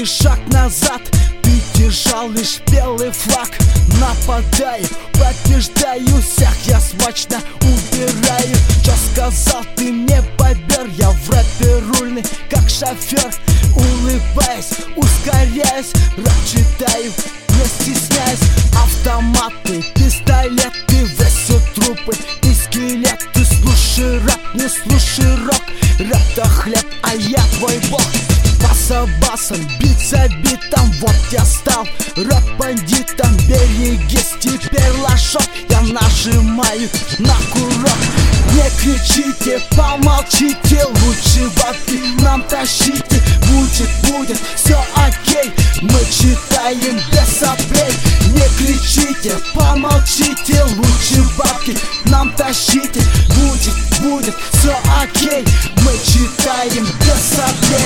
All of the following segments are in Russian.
и шаг назад. Ты держал лишь белый флаг. Нападаю, побеждаю всех, я смачно убираю. Что сказал ты мне, бобер? Я в рэпе рульный, как шофер. Улыбаясь, ускоряюсь, рэп читаю, не стесняюсь. Автоматы, пистолеты, весят трупы и скелеты. Слушай рэп, не слушай рок. Рэп-то хлеб, а я твой бог. Баса-басом, бит за битом, вот я стал рэп-бандитом. Берегись, теперь лошок, я нажимаю на курок. Не кричите, помолчите, лучше воды нам тащите. Будет, все окей, мы читаем без соплей. Не кричите, помолчите, лучше бабки нам тащите. Будет, все окей, мы читаем без соплей.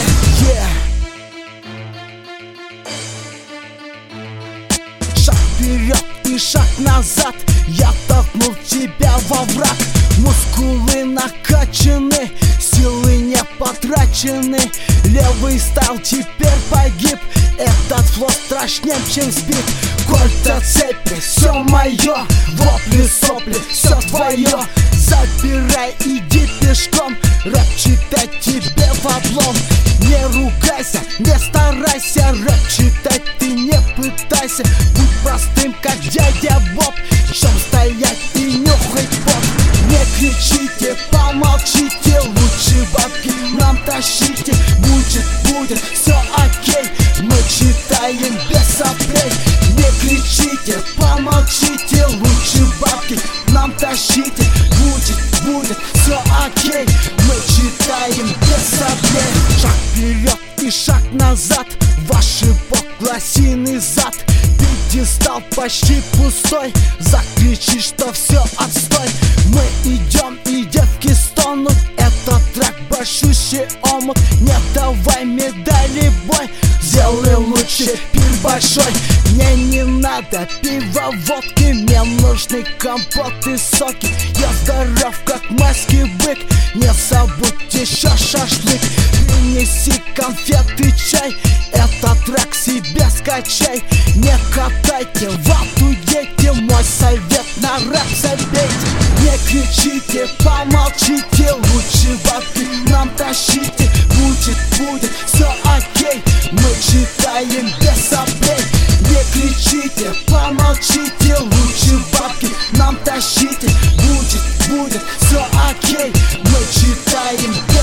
Шаг вперед и шаг назад, я толкнул тебя во враг. Мускулы накачаны, силы не потрачены. Левый стал, теперь погиб. Этот флот страшнее, чем спит. Кольца, цепи, все мое. Вопли, сопли, все твое. Забирай, иди пешком. Рэп читать тебе в облом. Не ругайся, не старайся. Рэп читать ты не пытайся. Будь простым, как дядя Боб. Чем стоять и нюхать поп. Не кричите, помолчите, лучше бабки нам тащите. Будет, все окей, мы читаем без соплей. Не кричите, помолчите, лучше бабки нам тащите. Будет, все окей, мы читаем без соплей. Шаг вперед и шаг назад, ваш лосиный зад. Пьедестал почти пустой, закричи, что все отстой. Мы идем и девки стонут, этот трек большущий омут. Не давай медали бой, сделай лучше пир большой. Мне не надо пива, водки, мне нужны компот и соки. Я здоров, как майский бык, не забудь еще шашлык. Принеси конфеты, чай, этот трек себе скачай. Не катайте вату, дети, мой совет на рэп забейте. Не кричите, помолчите, лучше воды нам тащите. Будет, все окей, мы читаем без соплей. Не кричите, помолчите, лучше бабки нам тащите. Будет, все окей, мы читаем